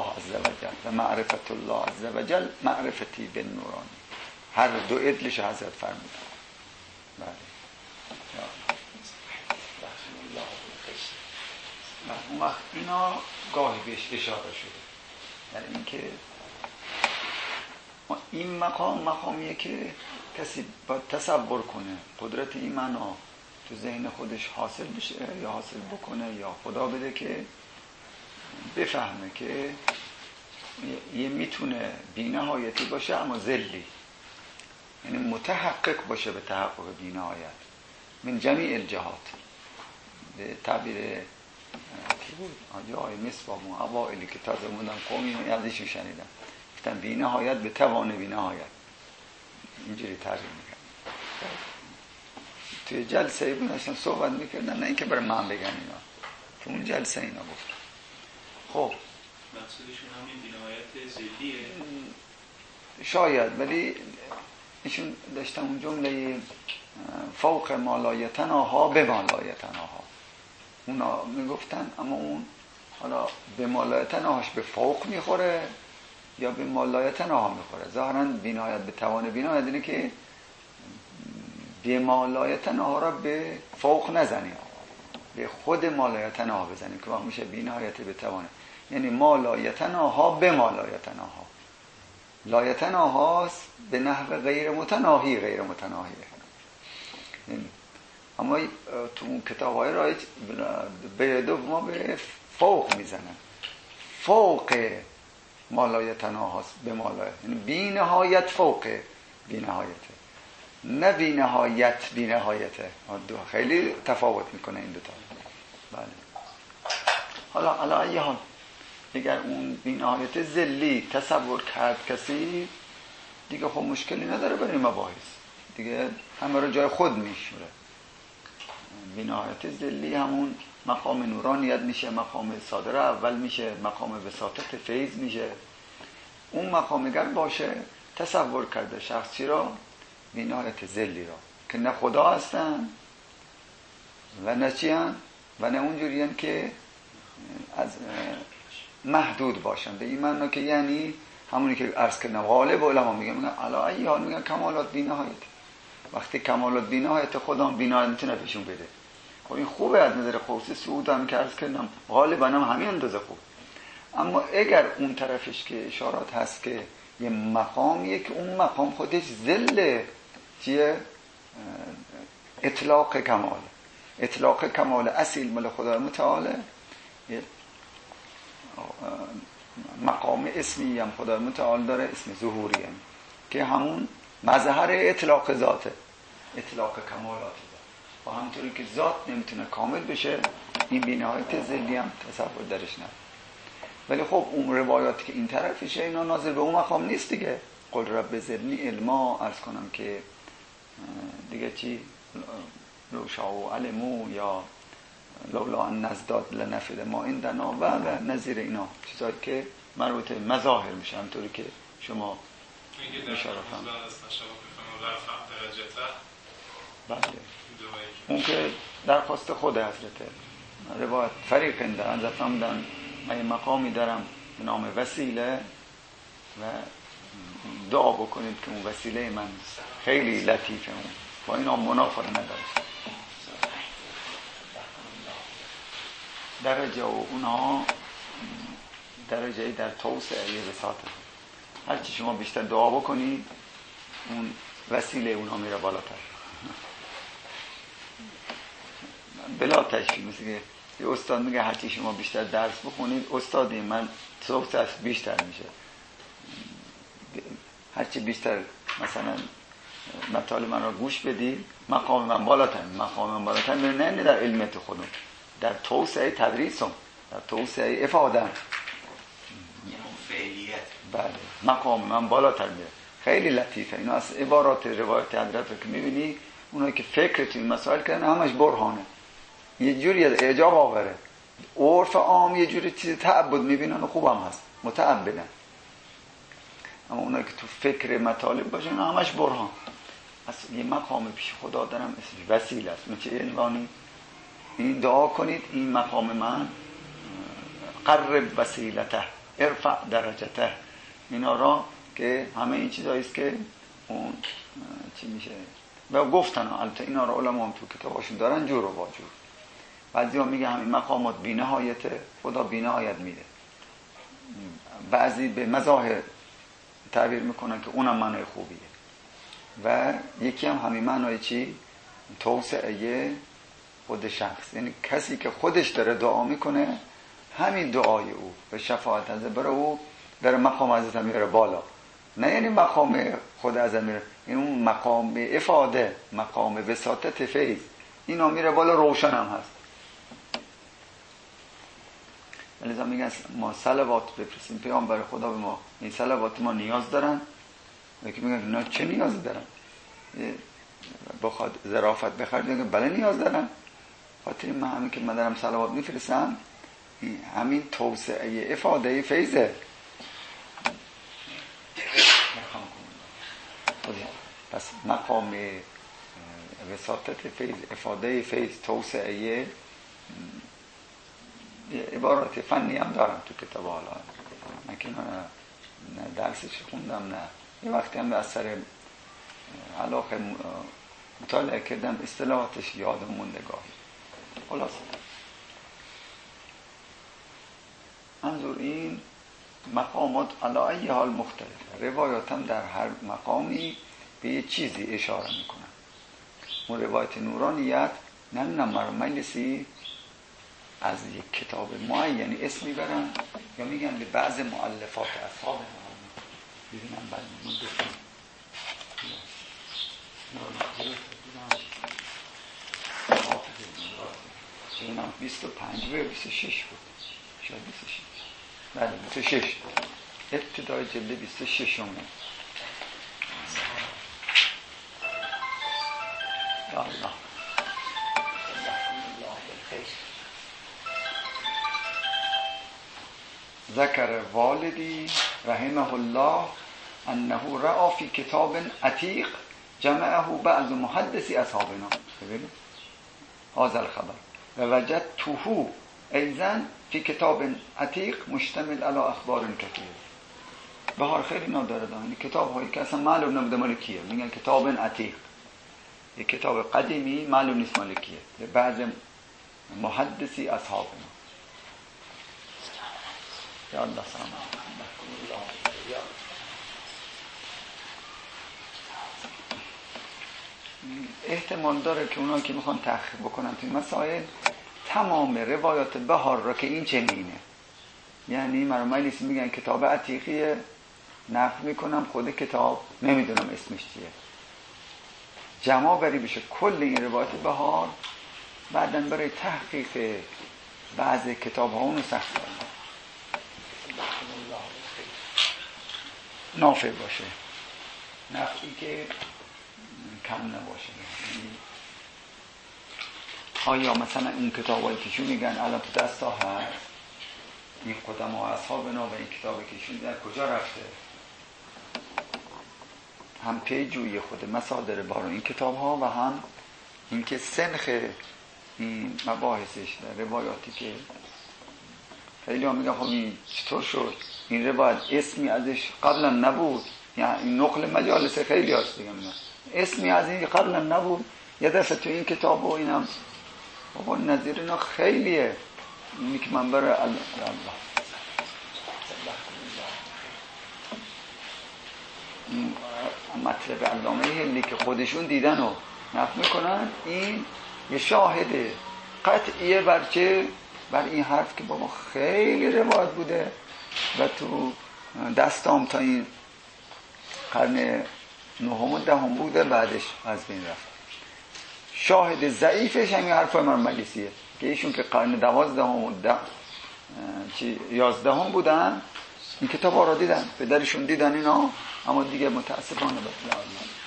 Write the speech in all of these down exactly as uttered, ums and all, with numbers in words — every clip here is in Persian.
عز وجل و معرفت الله عز وجل معرفتی به نورانی. هر دو ادلش حضرت فرمودن. بله اون وقت اینا گاهی بهش اشاره شده، یعنی اینکه این مقام مقامیه که کسی باید تصور کنه قدرت این معنا تو ذهن خودش حاصل بشه یا حاصل بکنه یا خدا بده که بفهمه که یه میتونه بی‌نهایتی باشه اما ذلی، یعنی متحقق باشه به تحقق بی‌نهایت من جمیع الجهات. به تعبیر کی بود؟ آجا آی مصباح مو اوائلی که تازه موندم قومی ازشون شنیدم گفتن بی‌نهایت به توان بی‌نهایت، اینجوری تعبیر میکنن. توی جلسه بود داشتن صحبت میکردن، نه اینکه برای من بگن اینا، تو اون جلسه اینا گفت. خب مقصودشون همین بی‌نهایت ذلیه شاید، ولی ایشون داشتن اون جمله فوق ما لا یتناها به ما لا یتناها اونا میگفتن، اما اون حالا به ما لا یتناهاش به فوق میخوره یا به ما لا یتناها میخوره. ظاهرا بی‌نهایت به توان بی‌نهایت اینه که به ما لا یتناها را به فوق نزنیم، به خود ما لا یتناها بزنیم که وقت میشه بی‌نهایت به توانه، یعنی ما لا یتناها به ما لا یتناها. لا یتناهاست به نحو غیر متناهی غیر متناهیه. اما تو اون کتاب های رایج به دو ما به فوق میزنن، فوق ما لا یتناهاست به ما لا، یعنی بی نهایت فوق بی نهایته، نه بی نهایت بی نهایته. دو خیلی تفاوت میکنه این دوتا. بله حالا حالا ای حال اگر اون بی نهایت ذلی تصور کرد کسی دیگه خب مشکلی نداره برای مباحث دیگه، همه رو جای خود میشوره. بی نهایت ذلی همون مقام نورانیت میشه، مقام صادره اول میشه، مقام وساطت فیض میشه. اون مقام اگر باشه تصور کرده شخصی را بی نهایت ذلی را که نه خدا هستن و نه چی هن و نه اونجوری هن که از محدود باشن. به این معنی که یعنی همونی که عرض کردم غالب علما میگن میگن علا ای حال میگن کمالات بی نهایت. وقتی کمالات بی نهایت خدا بی نهایت میتونه بهشون بده. خب این خوبه از نظر خصوصی سعود هم که عرض کردم غالبا هم همین اندازه خوب. اما اگر اون طرفش که اشارات هست که یه مقامیه که اون مقام خودش ذل چیه؟ اطلاق کمال، اطلاق کمال اصیل مال خدا متعال، مقام اسمی هم خدا متعال داره، اسم ظهوری هم که همون مظهر اطلاق ذاته، اطلاق کمالات ذات. و همونطوری که ذات نمیتونه کامل بشه این بی‌نهایت ذلی هم تصور درش نداره. ولی خب اون روایاتی که این طرفشه اینا ناظر به اون مقام نیست دیگه. قل رب زدنی علما، عرض کنم که دیگه چی لو شاء علموا یا لولا ان نزداد لنفد ما عندنا و نظیر اینا چیزایی که مربوط به مظاهر میشه، همونطوری که شما اشاره فرمودید. بله اون که درخواست خود حضرته روایت فریق انده حضرت فرمودن من مقامی دارم به نام وسیله و دعا بکنید که اون وسیله من خیلی لطیفه، اون با اینا منافره نداره. درجه و اونها درجه در توسعه وساطه، هرچی شما بیشتر دعا بکنید اون وسیله اونها میره بالاتر. بلا تشبیه، مثل که یه استاد میگه هرچی شما بیشتر درس بخونید استادی من توسعه بیشتر میشه، هرچی بیشتر مثلا مطالب من را گوش بدید مقام من بالاتر، مقام من بالاتر نه نه در علمیت خودم، در توسعه تدریسم، در توسعه افادم، فعلیت. بله مقام من بالاتر میره. خیلی لطیفه اینا. از عبارات روایت حضرت رو که میبینی اونایی که فکر توی مسائل کردن همش برهانه، یه جوری اعجاب آوره. عرف عام یه جوری چیز تعبد میبینن و خوبم هست متعبدن، اما اونایی که تو فکر مطالب باشن همش برهان. اصلا یه مقام پیش خدا دارم اسمش وسیله است. من چه عنوانی این دعا کنید این مقام من قرب وسیلته، ارفع درجته، اینا را که همه این چیزایی است که اون چی میشه و گفتن. البته اینا را علما هم تو کتاباشون دارن جور و واجور. بعضیا میگه همین مقامات بی‌نهایت، خدا بی‌نهایت میره. بعضی به مظاهر تعبیر میکنن که اونم معنای خوبیه و یکی هم همین معنای چی؟ توسعه خود شخص، یعنی کسی که خودش داره دعا میکنه همین دعای او به شفاعت از برای او در مقام حضرت میره بالا، نه یعنی مقام خود از میره، این اون مقام افاده، مقام وساطت فیض، اینا میره بالا، روشن هم هست. لذا میگن ما صلوات بفرستیم پیامبر خدا به ما، این صلوات ما نیاز دارن. یکی میگن اینا چه نیازی دارن؟ بخواد ظرافت بخرد میگن بله نیاز دارن. خاطر من همین که من دارم صلوات میفرستم همین توسعه افاده فیضه. پس مقام وساطت فیض، افاده فیض، توسعه، عبارات فنی هم دارم تو کتاب. حالا من که نه درسش خوندم نه یه وقتی هم به اثر علاقه مطالعه کردم اصطلاحاتش یادم مونده گاهی. خلاص منظور این مقامات علی ای حال مختلف، روایات هم در هر مقامی به یه چیزی اشاره میکنن. اون روایت نورانیت نمیدونم مرا مجلسی از یک کتاب معینی اسم میبرن یا میگن به بعض مؤلفات اصحاب ببینم بعد من بکنم اینم بیست و پنج و بیست و شش بود، شاید بیست و شش، بله بیست و شش، ابتدای جلد بیست و شش همه. یا الله ذکر والدی رحمه الله انه رأى فی کتاب عتیق جمعه بعض محدثی اصحابنا، ببینید هذا الخبر و وجدته ایضا فی کتاب عتیق مشتمل علی اخبار کثیر. بهار خیلی ناداره دارن کتاب هایی که اصلا معلوم نبوده مال کیه، میگن کتاب عتیق، یک کتاب قدیمی معلوم نیست مال کیه، بعض محدثی اصحابنا. یا الله سلام. احتمال داره که اونا که میخوان تحقیق بکنن توی مسائل تمام روایات بهار را که این چنینه، یعنی مرمومی نیست میگن کتاب عتیقیه، نقل میکنم خود کتاب نمیدونم اسمش چیه، جمع بری بشه کل این روایات بهار، بعدن برای تحقیق بعض کتاب ها اونو سخت کنن نافع باشه، نفعی که کم نباشه. آیا مثلا این کتاب هایی که شون میگن الان تو دست ها هست، این قدم ها اصحابنا و این کتابی که شون در کجا رفته؟ هم پی جوی خود مصادر بارو این کتاب ها و هم این که سنخ این مباحثش در روایاتی که خیلی هم میگن خب این چطور شد این روایت اسمی ازش قبلا نبود، یعنی این نقل مجالس خیلی هست دیگه میگن اسمی از این قبلا نبود، یه دفعه تو این کتاب و اینم بابا نظیر اینا خیلیه. اینی که من برای الله این مطلب علامه هندی که خودشون دیدن و نقل میکنن، این یه شاهده قطعیه بر چه؟ بر این حرف که بابا خیلی روایت بوده و تو دستام تا این قرن نهم و دهم بوده، بعدش از بین رفت. شاهد ضعیفش همین حرفای من مجلسیه که ایشون که قرن دوازدهم و ده چی یازدهم بودن این کتاب ها را دیدن، پدرشون دیدن اینا، اما دیگه متاسفانه بطلع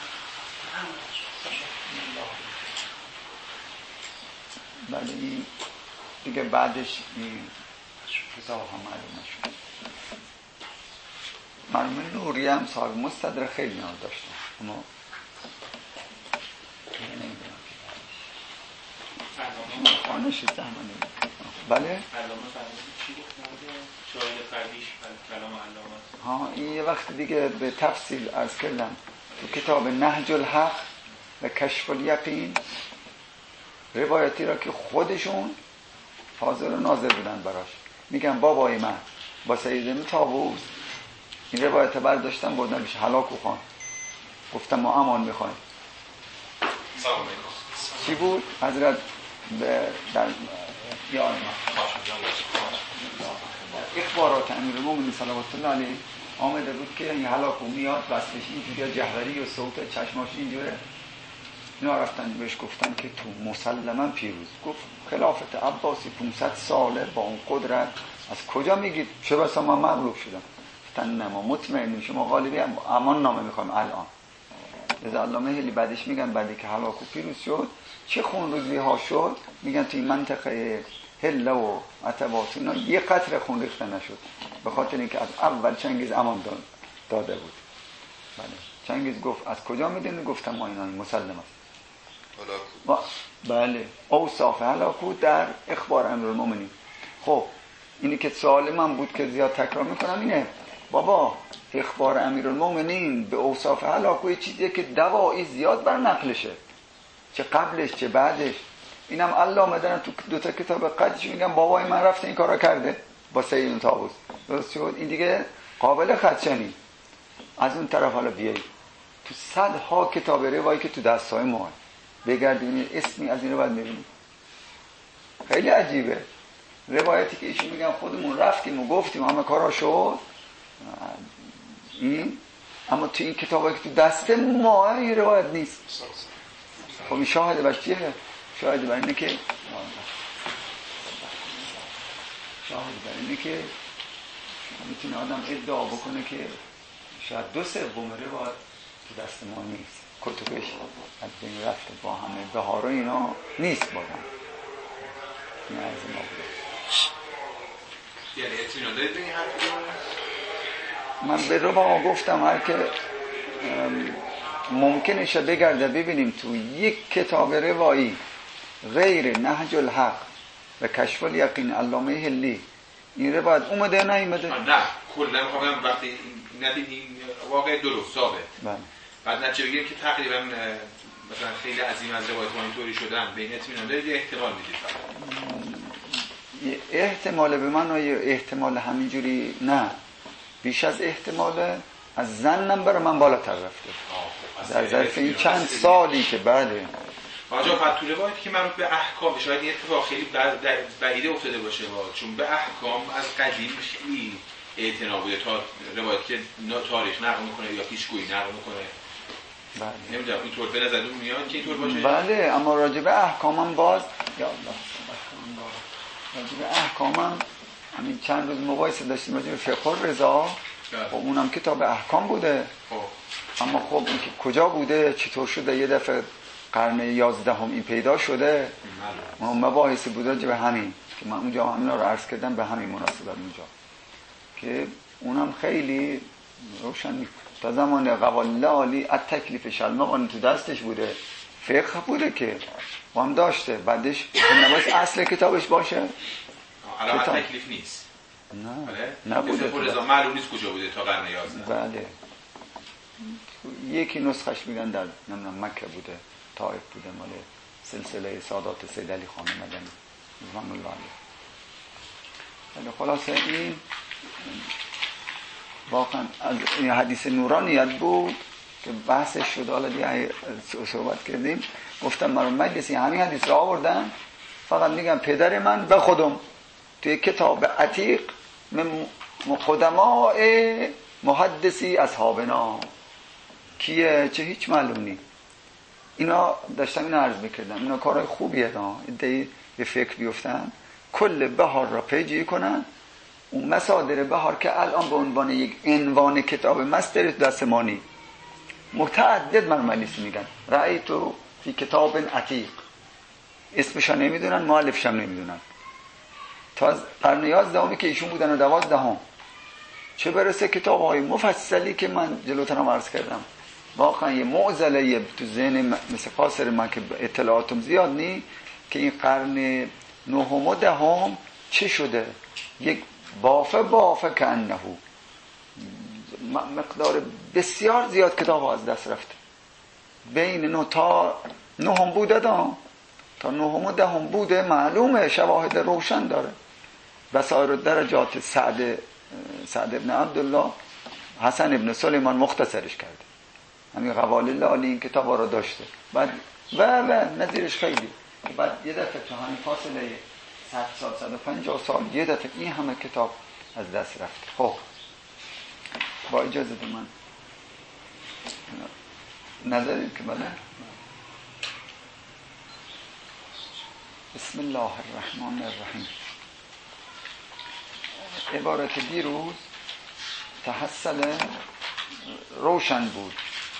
بله این دیگه بعدش این کتاب ها معلوم نشد. مرحوم نوری هم صاحب مستدرک خیلی نام داشتن، اما نمیدونم که خانه شد زمانی. بله؟ علامه فرمودید چی گفت؟ شاهد فردیش کلام علامه ها این یه وقت دیگه به تفصیل عرض کردم تو کتاب نهج الحق و کشف الیقین روایتی را که خودشون حاضر و ناظر بودن براش میگن بابای من با سید ابن طاووس این روایت برداشتن بردن بشه هلاک و خان گفتم ما امان میخوایم. سلام علیکم. چی بود؟ حضرت به در یاد اخبارات امیرالمومنین صلوات الله علیه آمده بود که این هلاک میاد وصلش اینجوری جهوری و صوت چشماش اینجوره. اینا رفتن بهش گفتن که تو مسلما پیروز. گفت خلافت عباسی پانصد ساله با اون قدرت از کجا میگید؟ چه بسا من مغلوب شدم. گفتن نه ما مطمئنیم شما غالبی امان نامه میخوایم الان. از علامه هلی بعدش میگن بعدی که هلاک و پیروز شد چه خونریزی ها شد میگن تو این منطقه هله و عتبات اینا یه قطره خون ریخته نشد به خاطر اینکه از اول چنگیز امان داده بود. بله چنگیز گفت از کجا میدونی؟ گفتم ما اینا مسلم است. با... بله اوصاف هلاکو در اخبار امیرالمومنین. خب اینی که سوال من بود که زیاد تکرار میکنم اینه بابا اخبار امیرالمومنین به اوصاف هلاکو یه چیزیه که دوایی زیاد بر نقلشه چه قبلش چه بعدش. اینم علامه دارن تو دو تا کتاب قدش میگن بابای من رفته این کارا کرده با سید ابن طاووس. درست شد؟ این دیگه قابل خدشنی. از اون طرف حالا بیایی تو صدها کتاب روایی که تو دستای ما بگردید اسمی از این رو باید میبینید. خیلی عجیبه روایتی که ایشون میگن خودمون رفتیم و گفتیم همه کارا شد این اما تو این کتابایی که تو دست ما این روایت نیست. خب این شاهده بر چیه؟ شاهده بر اینه که شاهده بر اینه که میتونه آدم ادعا بکنه که شاید دو سوم روایت تو دست ما نیست کتبش از بین رفته با همه بهار و اینا نیست بازم. این عرض ما بوده. یعنی اطمینان دارید به این حرف من به رو با گفتم هر که ممکنشه بگرده ببینیم تو یک کتاب روایی غیر نهج الحق و کشف الیقین علامه هلی این روایت اومده نه ایمده؟ نه کلا میخوام وقتی ندید این واقع درست ثابت بله. بعد نتیجه بگیریم که تقریبا مثلا خیلی عظیم از روایت مانیتوری شدن به این اطمینان دارید احتمال میدید فقط؟ احتمال به من احتمال همینجوری نه بیش از احتمال از زنم برای من بالاتر رفته در ظرف این چند سالی که بعده آجا بعد تو روایتی که مربوط به احکام شاید این اتفاق خیلی بعیده افتاده باشه چون به احکام از قدیم خیلی اعتنا بوده تا روایتی که تاریخ نقل میکنه یا پیشگویی نقل میکنه. بله نمیدونم اینطور به نظر میاد که اینطور باشه؟ بله اما راجع به احکامم باز یا الله راجع به احکامم همین چند روز مباحثه داشتیم راجع به فقه الرضا و اونم کتاب احکام بوده. خب اما خب این که کجا بوده چطور شده یه دفعه قرن یازدهم این پیدا شده ما مباحث بوده راجع به همین که من اونجا همینا رو عرض کردم به همین مناسبت اونجا که اونم خیلی روشن نیست. تا زمان قواله عالی از تکلیف شلمقانی تو دستش بوده فقه بوده که و هم داشته بعدش نباید اصل کتابش باشه الان تکلیف نیست نه نبوده تو معلوم نیست کجا بوده تا قرن یازده. بله یکی نسخش میگن در نمیدونم مکه بوده طائف بوده مال سلسله سادات سید علی خان مدنی رحمه الله علیه. خلاصه این واقعا از این حدیث نورانیت بود که بحثش شد حالا دیگه صحبت کردیم گفتم من مجلسی همین حدیث را آوردن فقط میگم پدر من به خودم توی کتاب عتیق قدماء محدثی اصحابنا کیه چه هیچ معلوم نیست. اینا داشتم این عرض میکردم اینا کارهای خوبیه ها ایده به فکر بیفتن کل بهار را پیجی کنن اون مصادر بهار که الان به عنوان یک عنوان کتاب مستر دست مانی متعدد مرملیسی میگن رأی تو فی کتاب عتیق اسمش نمیدونن مؤلفش هم نمیدونن تا از قرن یازدهمی که ایشون بودن و دوازدهم چه برسه کتاب های مفصلی که من جلوترم عرض کردم واقعا یه معضله تو ذهن مثل قاصر من که اطلاعاتم زیاد نی که این قرن نهم و دهم چه شده یک بافه بافه که انه مقدار بسیار زیاد کتاب از دست رفته. بین نه تا نه هم بوده دا تا نه هم و ده هم بوده، معلومه شواهد روشن داره. بسائر درجات سعد سعد ابن عبدالله حسن ابن سلیمان مختصرش کرده، همین قوالل عالی این کتاب رو داشته. بعد و و نظیرش خیلی بعد یه دفعه تو همین فاصله صد سال صد و پنجاه سال یه دفعه این همه کتاب از دست رفته. خب با اجازه من نظریم که بله. بسم الله الرحمن الرحیم. عبارت دیروز تحصل روشن بود.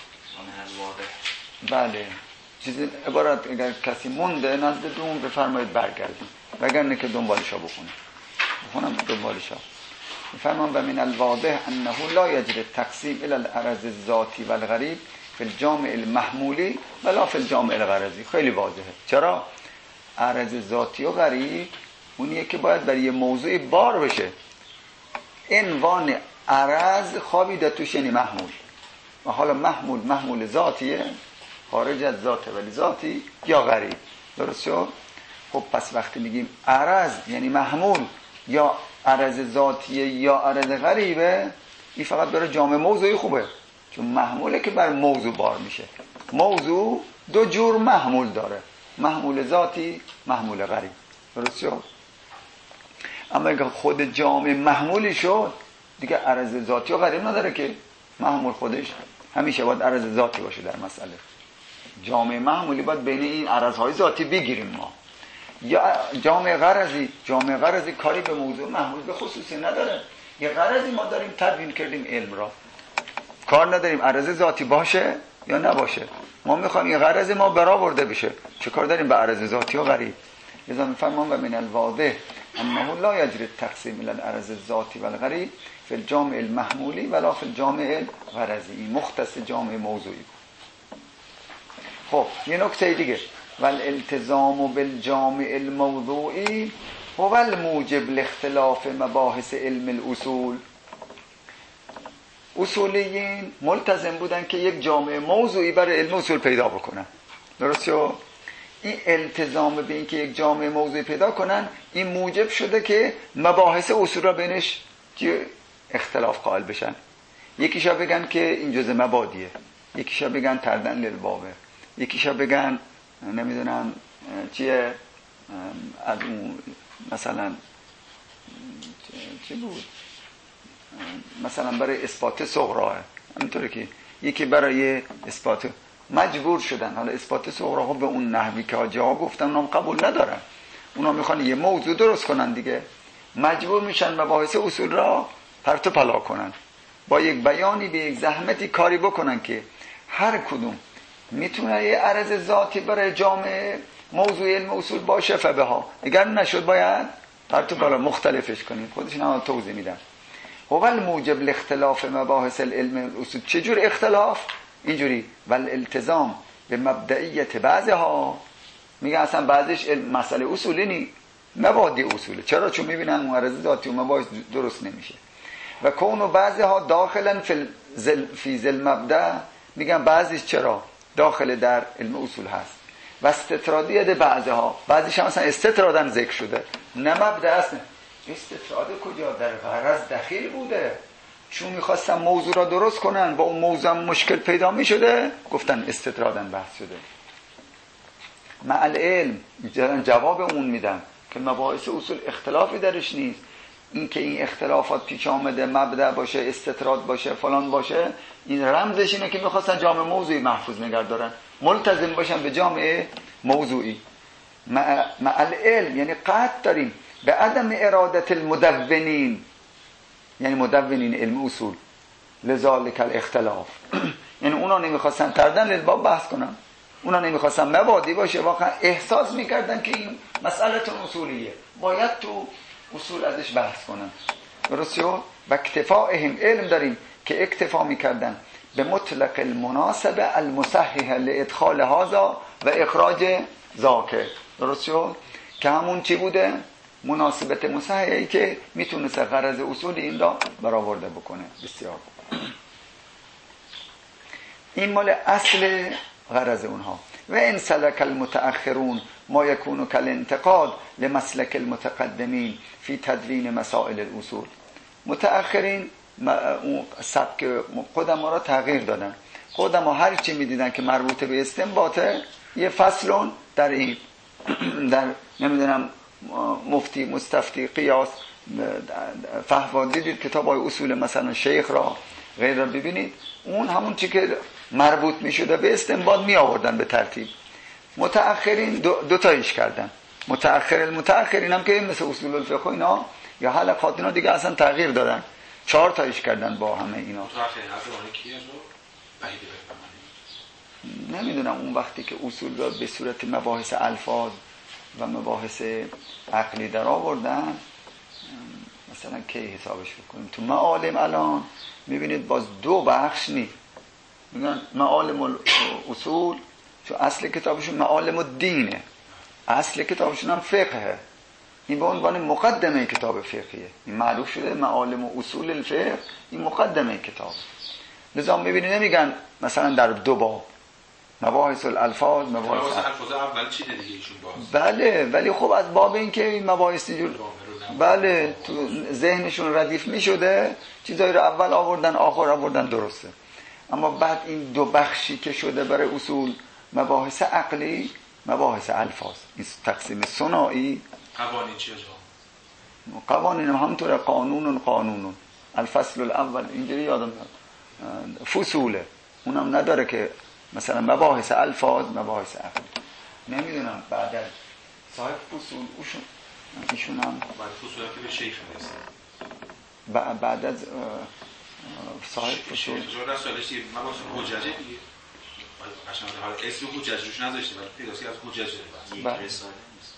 بله چیزی عبارت اگر کسی مونده نزد دوم بفرمایید برگردیم، وگرنه که دنبالشا بخونه بخونم دنبالشا. فرمان و من الواضح انه لا یجری التقسیم الى العرض الذاتی و الغریب فی الجامع المحمولی ولا فی الجامع الغرضی. خیلی واضحه. چرا؟ عرض ذاتی و غریب اونیه که باید برای یه موضوعی بار بشه. عنوان عرض خوابیده توش یعنی محمول، و حالا محمول محمول ذاتیه خارج از ذاته ولی ذاتی یا غریب. درست شد؟ خب پس وقتی میگیم عرض یعنی محمول یا عرض ذاتیه یا عرض غریبه، این فقط برای جامع موضوعی خوبه، چون محموله که بر موضوع بار میشه. موضوع دو جور محمول داره، محمول ذاتی محمول غریب. درست شد؟ اما اگه خود جامع محمولی شد دیگه عرض ذاتی و غریب نداره که. محمول خودش همیشه باید عرض ذاتی باشه در مسئله. جامع محمولی باید بین این عرضهای ذاتی بگیریم ما. یا جامع غرضی، جامع غرضی کاری به موضوع محمول به خصوصی نداره. یه غرضی ما داریم تدوین کردیم علم را، کار نداریم عرض ذاتی باشه یا نباشه، ما میخوایم یه غرض ما برآورده بشه، چه کار داریم به عرض ذاتی و غریب. لذا میفرمان و من الواضح انه لا یجری التقسیم الى العرض الذاتی و الغریب فی الجامع المحمولی ولا فی الجامع الغرضی. مختص جامع موضوعی. خب یه نکته دیگه، والالتزام بالجامع الموضوعی هو الموجب لاختلاف مباحث علم الاصول. اصولیین ملتزم بودن که یک جامع موضوعی برای علم اصول پیدا بکنن. درست شد؟ این التزام به این که یک جامع موضوعی پیدا کنن این موجب شده که مباحث اصول را بینش اختلاف قائل بشن. یکیشا بگن که این جزء مبادیه، یکیشا بگن تردن للبابه، یکیشا بگن نمیدونم چیه از اون مثلا چی بود مثلا برای اثبات صغرا، همینطوره که یکی برای اثبات مجبور شدن. حالا اثبات صغرا ها به اون نحوی که حاجی ها گفتن اونم قبول ندارن، اونا میخوان یه موضوع درست کنن دیگه، مجبور میشن مباحث اصول را پرت و پلا کنن، با یک بیانی به یک زحمتی کاری بکنن که هر کدوم میتونه یه عرض ذاتی برای جامعه موضوع علم اصول باشه فبها، اگر نشد باید پرت و پلا مختلفش کنیم. خودشون هم توضیح میدن. هو الموجب لاختلاف مباحث العلم الاصول. چجور اختلاف؟ اینجوری والالتزام به مبدئیت بعضها، میگه اصلا بعضش مسئله اصولی نی، مبادی اصوله. چرا؟ چون میبینن معرض ذاتی و مباحث درست نمیشه. و کونو بعضها داخلا فی زل فی زل مبدأ، میگن بعضیش چرا داخل در علم اصول هست. و استطرادیت بعضها، بعضیش هم مثلا استطرادن ذکر شده، نه مبدأ است. استطراد کجا؟ در غرض دخیل بوده، چون میخواستن موضوع را درست کنن با اون موضوع مشکل پیدا میشده گفتن استطرادن بحث شده. مع العلم جواب اون میدن که مباحث اصول اختلافی درش نیست، این که این اختلافات پیش آمده مبدأ باشه استطراد باشه فلان باشه، این رمزش اینه که میخواستن جامع موضوعی محفوظ نگه دارن، ملتزم باشن به جامع موضوعی. مع العلم یعنی قطع داریم به عدم ارادت المدونین، یعنی مدونین علم اصول، لذالک الاختلاف. یعنی اونا نمیخواستن تردن للباب بحث کنن، اونا نمیخواستن مبادی باشه، واقعا احساس میکردن که این مسئله اصولیه، باید تو اصول ازش بحث کنن. درست شد؟ و اکتفاءهم، علم داریم که اکتفا میکردن به مطلق المناسبه المصحح لادخال هذا و اخراج ذاک. درست شد؟ که همون چی بوده؟ مناسبت مصححی که میتونست غرض اصول این را برآورده بکنه. بسیار این مال اصل غرض اونها. و ان سلک المتأخرون ما یکون کالانتقاد لمسلک المتقدمین فی تدوین مسائل الاصول. متأخرین سبک قدما را تغییر دادن. قدما هر چی میدیدن که مربوط به استنباطه یه فصلون در این در نمیدونم مفتی مستفتی قیاس فهوا دیدید کتاب‌های اصول مثلا شیخ را غیر را ببینید، اون همون چی که مربوط میشده به استنباط می آوردن به ترتیب. متأخرین دو, دو تایش کردن. متأخر المتأخرین هم که مثل اصول الفقه اینا یا حلقات اینا دیگه اصلا تغییر دادن، چهار تایش کردن با همه اینا. متأخرین از زمان کیه رو بعید بفهمن. نمیدونم اون وقتی که اصول را به صورت مباحث الفاظ و مباحث عقلی در آوردن، مثلا کی حسابش بکنیم؟ تو معالم الان میبینید باز دو بخش نی، میگن معالم اصول، چون اصل کتابشون معالم الدینه، اصل کتابشون هم فقهه، این به عنوان مقدمه کتاب فقهیه، این معروف شده معالم و اصول الفقه، این مقدمه کتاب. لذا میبینید نمیگن مثلا در دو باب مباحث الالفاظ مباحث الفاظ اول چی دیگه ایشون باز. بله ولی خب از باب این که این مباحث اینجور بله تو ذهنشون ردیف میشده، چیزایی رو اول آوردن آخر آوردن، درسته. اما بعد این دو بخشی که شده برای اصول، مباحث عقلی مباحث الفاظ، این تقسیم ثنایی. قوانین چیه؟ قوانین هم همطور قانون قانون الفصل الاول اینجوری یادم میاد، فصوله اونم نداره که مثلا مباحث الفاظ مباحث عقلی. نمیدونم بعد از صاحب فصول اوشون ایشون هم بعد فصولی که به شیخ میرسه بعد از صاحب فصول جو رسالش دیگه مباحث حججه دیگه قشنگ حالا اسم حجج روش نذاشته ولی پیداسی از حجج داره. رساله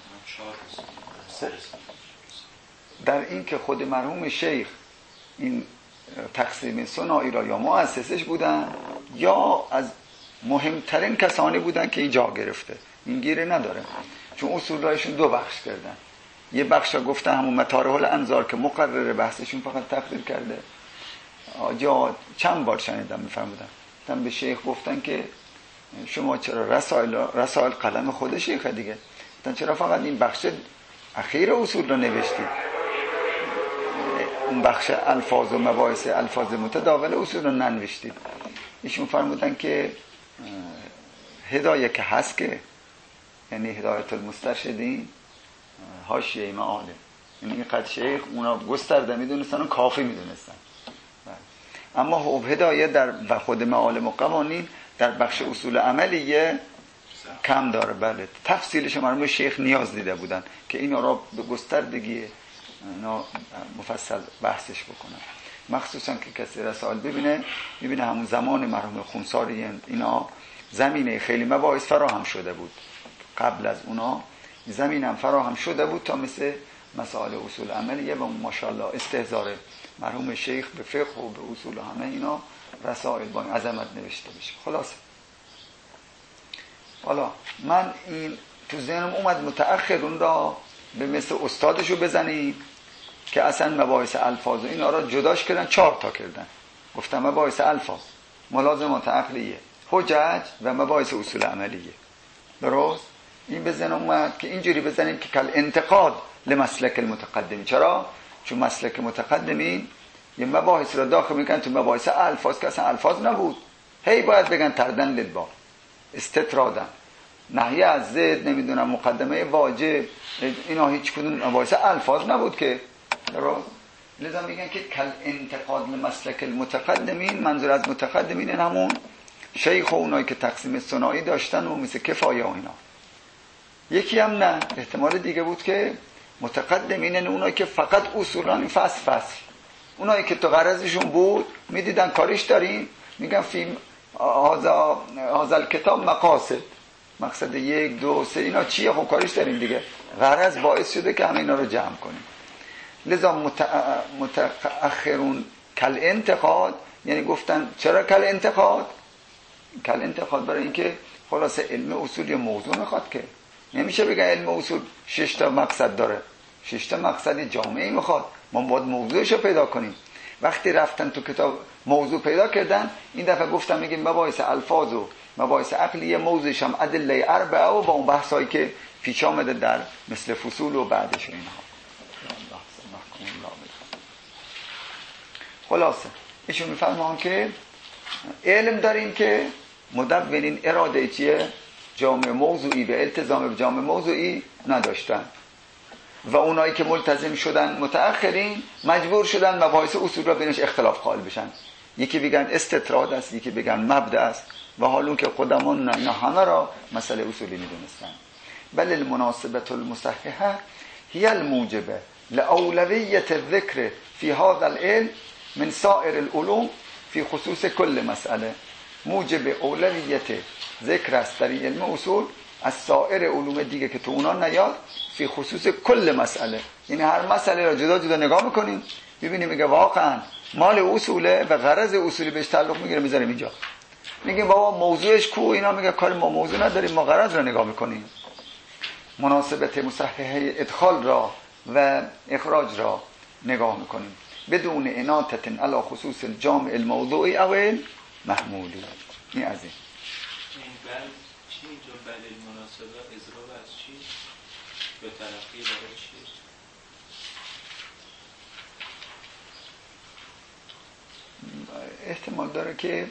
نیست در این که خود مرحوم شیخ این تقسیم ثنایی را یا مؤسسش بودن یا از مهمترین کسانی بودن که این جا گرفته، این گیره نداره، چون اصول رایشون دو بخش کردن. یه بخش ها گفتن همون مطارح الانظار که مقرر بحثشون فقط تقدیر کرده. یا چند بار شنیدم میفرمودن تن به شیخ گفتن که شما چرا رسائل رسائل قلم خود شیخ دیگه، تن چرا فقط این بخش اخیر اصول رو نوشتید، اون بخش الفاظ و مباحث الفاظ متداول اصول رو ننوشتید. ایشون فرمودن که هدایه که هست که یعنی هدایت المسترشدین حاشیه معالم، یعنی این قد شیخ اونا گسترده میدونستن و کافی میدونستن، اما خب هدایه در و خود معالم و قوانین در بخش اصول عملیه کم داره. بله تفصیلش مرحوم شیخ نیاز دیده بودن که اینا را به گستردگی اینا مفصل بحثش بکنن، مخصوصا که کسی رسائل ببینه ببینه همون زمان مرحوم خونساری اینا زمینه خیلی مباحث فراهم شده بود، قبل از اونا زمین هم فراهم شده بود تا مثل مسائل اصول عملیه و ماشاءالله استحضار مرحوم شیخ به فقه و به اصول همه اینا رسائل با عظمت نوشته بشه. خلاص حالا من این تو ذهنم اومد متأخرون را به مثل استادشو بزنیم که اصلا مباحث الفاظ و اینا را جداش کردن، چهار تا کردن، گفتم مباحث الفاظ، ملازمات عقلیه، حجج و مباحث اصول عملیه. درست؟ این به ذهنم اومد که اینجوری بزنیم که کل انتقاد لمسلک المتقدمین. چرا؟ چون مسلک متقدمین یه مباحث را داخل میکنن تو مباحث الفاظ که اصلا الفاظ نبود، هی باید بگن تردن للباب، استطرادن، نهی از زد، نمیدونم مقدمه واجب، اینا هیچ کدوم مباحث الفاظ نبود که. درست؟ لذا میگن که کل انتقاد لمسلک المتقدمین، منظور از متقدمین همون شیخ و اونایی که تقسیم ثنایی داشتن و مثل کفایه و اینا. یکی هم نه، احتمال دیگه بود که متقدمین اونایی که فقط اصولان فصل فصل، اونایی که تو غرضشون بود میدیدن کارش داریم، میگن فیلم هازا هازال کتاب مقاصد، مقصد یک دو سه اینا چیه، خب کارش داریم دیگه، غرض باعث شده که همه اینا رو جمع کنیم. لذا متأخرون کل انتقاد، یعنی گفتن چرا کل انتقاد؟ کل انتقاد برای اینکه خلاصه علم اصول یه موضوع میخواد که نمیشه بگن علم اصول شش تا مقصد داره، شش تا مقصد جامعی میخواد، ما باید موضوعش رو پیدا کنیم. وقتی رفتن تو کتاب موضوع پیدا کردن، این دفعه گفتم میگیم مباحث الفاظ و مباحث عقلیه، موضوعش هم ادله اربعه و با اون بحثایی که پیش آمده در مثل فصول و بعدش و اینها. خلاصه ایشون میفرمان که علم داریم که مدونین اراده چیه؟ جامعه موضوعی به التزام به جامعه موضوعی نداشتن و اونایی که ملتزم شدن متأخرین مجبور شدن مباحث اصول را بینش اختلاف قائل بشن. یکی بگن استطراد است، یکی بگن مبدا است، و حالون که قدمان اینا همه را مسئله اصولی میدونستن. بل المناسبة المصححة هي الموجبة لأولوية الذكر في هذا العلم من سائر العلوم في خصوص كل مسئله. موجب اولویت ذکر است در علم اصول از سایر علوم دیگه که تو اونا نیاد، فی خصوص کل مسئله، یعنی هر مسئله را جدا جدا نگاه میکنیم ببینیم میگه واقعا مال اصوله و غرض اصولی بهش تعلق میگیره میذاریم اینجا. میگه بابا موضوعش کو، اینا میگه کار ما موضوع نداریم، ما غرض را نگاه میکنیم. مناسبت مصححه ادخال را و اخراج را نگاه میکنیم بدون اناتت علی خصوص الجامع الموضوعی او محمولی. این از این این بل چی اینجا بل المناسبه اضراب از چی؟ به تلقی برای چی؟ احتمال داره که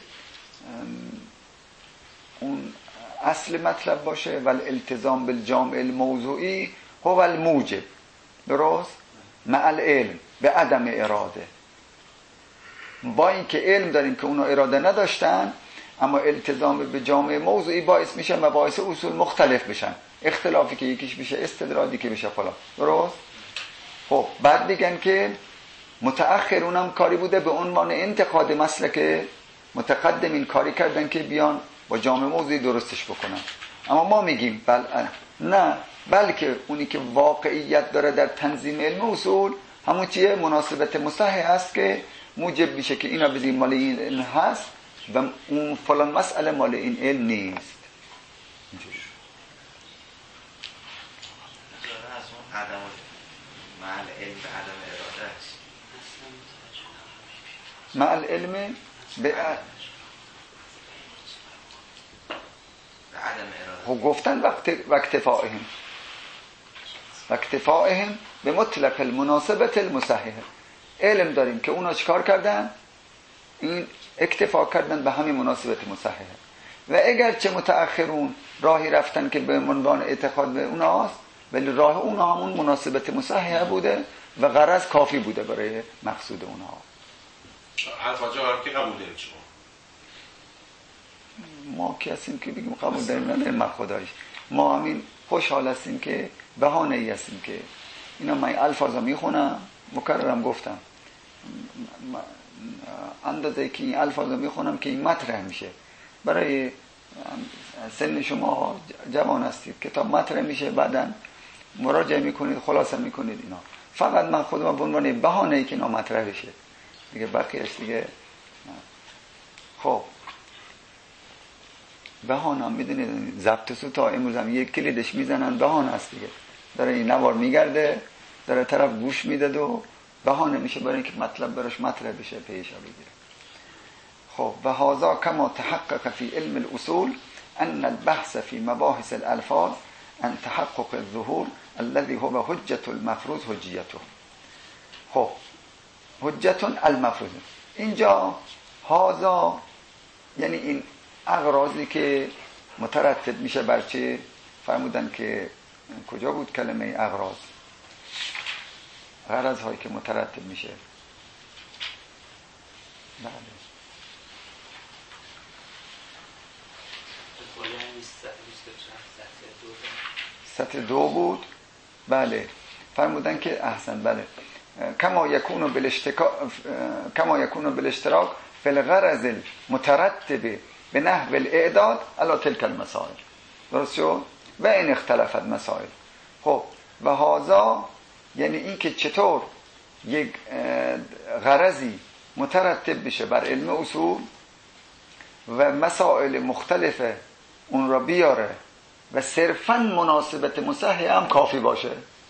اون اصل مطلب باشه و الالتزام بالجامع الموضوعی هو الموجب، درست؟ مع العلم به عدم اراده، با اینکه علم داریم که اونا اراده نداشتن، اما التزام به جامعه موضوعی باعث میشه مباحث اصول مختلف بشن، اختلافی که یکیش بشه استدرادی که بشه فلان، درست؟ خب بعد میگن که متأخرون هم کاری بوده به عنوان انتقاد مسلک متقدمین کاری کردن که بیان با جامعه موضوعی درستش بکنن. اما ما میگیم بل نه، بلکه اونی که واقعیت داره در تنظیم علم اصول همون چیه؟ مناسبت مصحح است که موجب میشه که اینا بزیم مال این علم هست و اون فلان مسئله مال این علم نیست. اینجوری از اون عدم مع العلم به عدم اراده است، مع العلم به عدم اراده. خب گفتن وقت وقتفائهم وقتفائهم به مطلق المناسبت المصححه. علم داریم که اونا چیکار کردن؟ این اکتفا کردن به همین مناسبت مصححه. و اگرچه متأخرون راهی رفتن که به عنوان اعتقاد به اوناست، ولی راه اونا همون مناسبت مصححه بوده و غرض کافی بوده برای مقصود اونها. الفاظ جا که قبول دارید شما؟ ما کی هستیم که بگیم قبول داریم نداریم؟ من خدایش ما همین خوشحال هستیم که بهانه ای هستیم که اینا من الفاظا میخونم، مکررم گفتم اندازه که این الفاظا میخونم که این مطرح میشه برای سن شما جوان هستید، کتاب مطرح میشه بعداً مراجعه میکنید خلاصه میکنید اینا. فقط من خودم به عنوان بهانه ای که اینا مطرح بشه دیگه، بقیه‌اش دیگه خب بهانه میدونید ضبط صوت تا امروز هم یک کلیدش میزنن بهانه است دیگه، داره این نوار میگرده داره طرف گوش میده و بهانه میشه برای اینکه مطلب براش مطرح بشه پیش بگیره. خب و هذا كما تحقق في علم الاصول ان البحث في مباحث الالفاظ ان تحقق الظهور الذي هو حجة المفروض حجیته. خب حجة المفروض اینجا هذا یعنی این اغراضی که مترتب میشه بر چه؟ فرمودن که کجا بود کلمه اغراض؟ غرض هایی که مترتب میشه. بله سطر دو بود. بله فرمودن که احسن بله کما یکون بالاشتراک کما یکون بالاشتراک فی الغرض المترتب به نحو الاعداد علی تلک المسائل. درست شد؟ و این اختلافت مسائل. خب و هذا یعنی این که چطور یک غرضی مترتب بشه بر علم اصول و مسائل مختلف اون را بیاره و صرفاً مناسبت مصحح هم کافی باشه.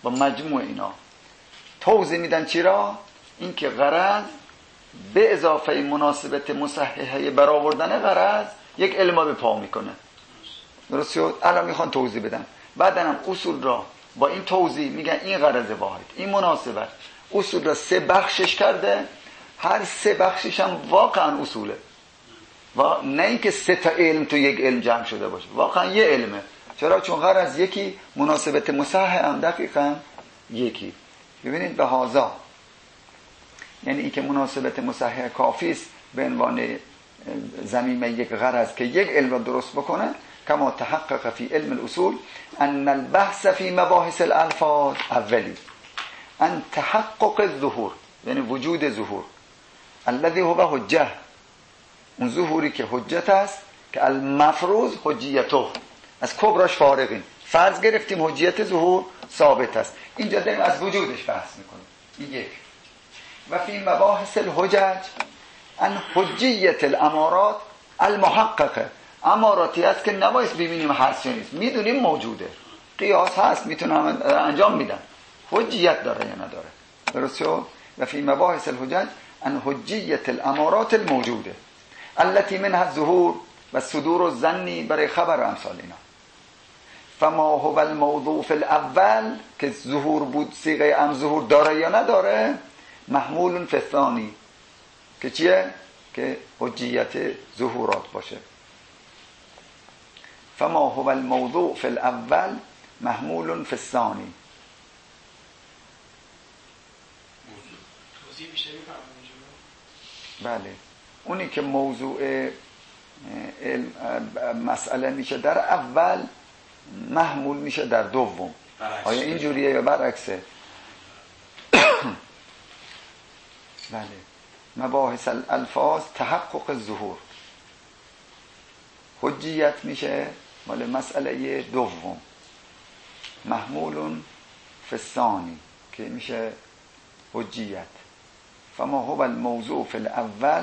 با مجموع اینا توضیح میدن. چرا؟ این که غرض به اضافه مناسبت مصححه برآوردن غرض یک علم به پا میکنه. درست شد؟ الان میخوان توضیح بدن، بعد هم اصول را با این توضیح میگن این غرض واحد، این مناسبت. اصول را سه بخشش کرده، هر سه بخشش هم واقعا اصوله و نه اینکه سه تا علم تو یک علم جمع شده باشه، واقعا یه علمه. چرا؟ چون غرض یکی، مناسبت مصحح هم دقیقا یکی. ببینید به هازا، یعنی این که مناسبت مصحح کافی است به عنوان زمینه یک غرض که یک علم را درست بکنه. کما تحقق فی علم الاصول ان البحث فی مباحث الالفاظ اولی ان تحقق الظهور، یعنی وجود ظهور، الذي هو حجه، اون ظهوری که حجت است، که المفروض حجیته، از کبراش فارغیم، فرض گرفتیم حجیت ظهور ثابت است، اینجا داریم از وجودش بحث میکنیم. این یک. و فی مباحث الحجج ان حجیت الامارات المحققه، اماراتی هست که نباید ببینیم هست یا نیست، میدونیم موجوده، قیاس هست، میتونم انجام میدم، حجیت داره یا نداره. درست شد؟ و فی مباحث الحجج ان حجیت الامارات الموجوده التي منها الظهور و صدور الظنی برای خبر امثال اینا. فما هو الموضوع فی الاول، که ظهور بود صیغه ام ظهور داره یا نداره، محمول فی الثانی، که چیه؟ که حجیت ظهورات باشه. فما هو الموضوع فی الاول محمول فی الثانی. بله، اونی که موضوع مسئله میشه در اول محمول میشه در دوم. آیا اینجوریه یا برعکسه؟ بله. مباحث الالفاظ تحقق الظهور، حجیت میشه مال مسئله دوم، محمول فی الثانی که میشه حجیت. فما هو الموضوع فی الاول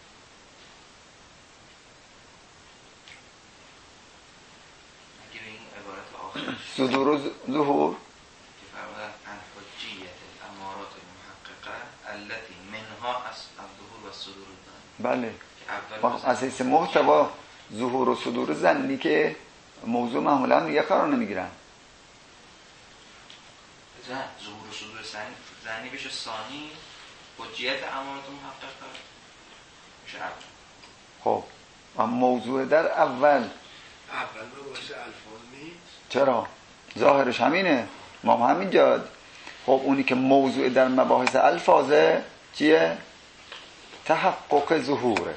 صدور و ظهور عن حجیت الامارات المحققه التي منها الظهور و صدور الظن. بله، از حیث محتوا ظهور و صدور ظنی که موضوع معمولا یک قرار نمیگیرن. نه، ظهور و صدور ظنی بشه ثانی، حجیت امارات محققه میشه اول. خب موضوع در اول اول به واسه الفاظ نیست. چرا؟ ظاهرش همینه، ما هم همین جاد. خب اونی که موضوع در مباحث الفاظه چیه؟ تحقق ظهوره.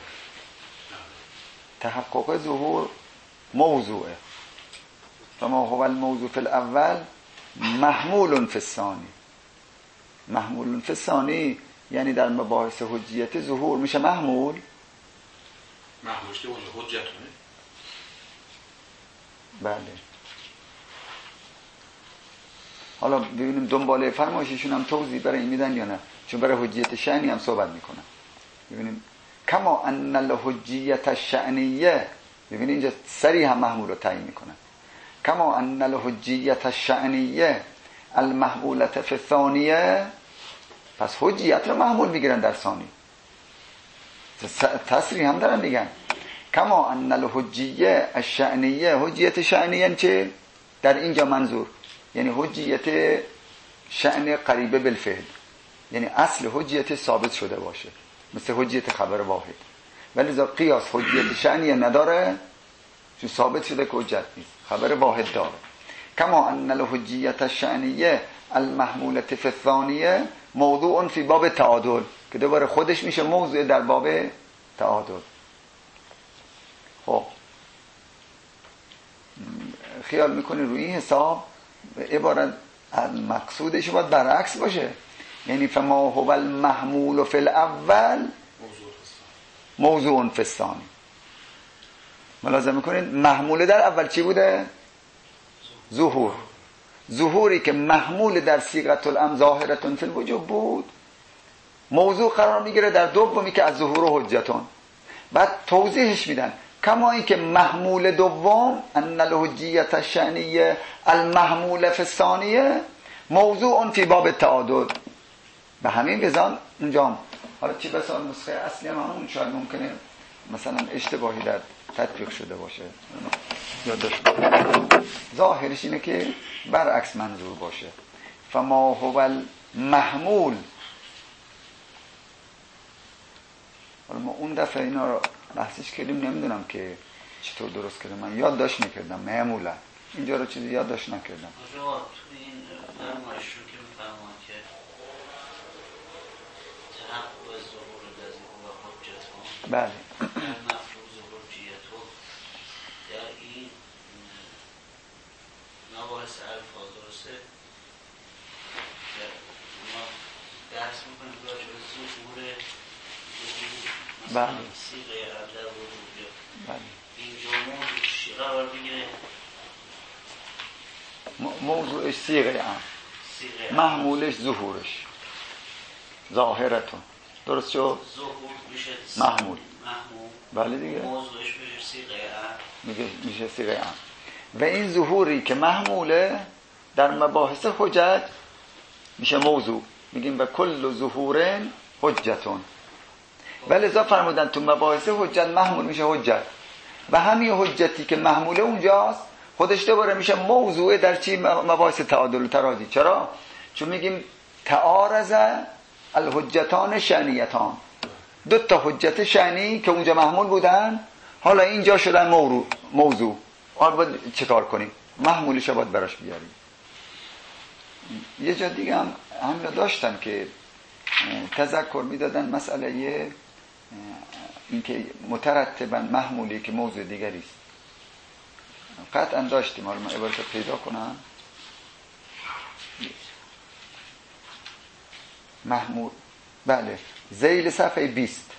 تحقق ظهور موضوعه. فما هو الموضوع فی الاول محمول فی الثانی. محمول فی الثانی یعنی در مباحث حجیت ظهور میشه محمول. محمول شده اونجا حجتونه. بله. حالا ببینیم دنباله فرمایششون هم توضیح برای این میدن یا نه، چون برای حجیت شأنی هم صحبت میکنن. ببینیم کما ان الحجیت الشأنیه، ببینید اینجا صریح هم محمول رو تعیین میکنن. کما ان الحجیت الشأنیه المحمولت فی الثانیه، پس حجیت رو محمول میگیرن در ثانی. تصریح هم دارن میگن کما ان الحجیه الشأنیه، حجیت شأنیه یعنی چه؟ در اینجا منظور یعنی حجیت شأن قریبه بالفعل، یعنی اصل حجیت ثابت شده باشه، مثل حجیت خبر واحد. ولی ذا قیاس حجیت شأنیه نداره، چون ثابت شده که حجت نیست، خبر واحد داره. کما ان الحجیت الشأنیه المحمولة فی الثانیه موضوع فی باب تعادل، که دوباره خودش میشه موضوع در باب تعادل. خب خیال میکنی روی این حساب عبارت مقصودش باید برعکس باشه، یعنی فما هو المحمول فی الاول موضوع فی الثانی. ملاحظه میکنید محمول در اول چی بوده؟ ظهور. ظهوری که محمول در صیغه الامر ظاهرة فی الوجوب بود، موضوع قرار میگیره در دومی که از ظهور و حجتون. بعد توضیحش میدن کما این که محمول دوم ان الحجیت الشأنیه المحمول فی الثانیه موضوع فی باب تعادل. به همین بزان اونجا حالا چی بسا نسخه اصلی هم همون شاید ممکنه مثلا اشتباهی در تطبیق شده باشه، یادش ظاهرش اینه که برعکس منظور باشه. فما هو المحمول. حالا ما اون دفعه اینا رو بحثش کردیم، نمیدونم که چطور درست کردم، من یاد داشت میکردم معمولا، اینجا رو چیزی یاد داشت نکردم. آجا تو این فرمایش رو که میفرمان که تحقق ظهور دزیق و حجت بله مفروض حجیت و در این مباحث الفاظ درسته ما درس میکنیم راجع به ظهور مثلا سیغه عبده و روحیه. اینجا موضوع چی قرار بگیره؟ موضوعش صیغه عام، محمولش ظهورش، ظاهرتون. درست شد؟ ظهور میشه محمول. محمول. بله دیگه. موضوعش میشه صیغه عام. میگه میشه صیغه عام. و این ظهوری که محموله در مباحث حجت میشه موضوع. میگیم و کل ظهور حجتون. ولذا فرمودن تو مباحث حجت محمول میشه حجت. و همین حجتی که محموله اونجاست خودش دوباره میشه موضوع در چی؟ مباحث تعادل و تراضی. چرا؟ چون میگیم تعارض الحجتان شأنیتان، دو تا حجت شأنی که اونجا محمول بودن حالا اینجا شدن موضوع. موضوع حالا باید چیکار کنیم؟ محمولش باید براش بیاریم. یه جا دیگه هم همین داشتن که تذکر میدادن مسئله این که مترتبا محمولی که موضوع دیگری است. قطعا داشتیم، حالا من عبارت پیدا کنم. محمول بله ذیل صفحه بیست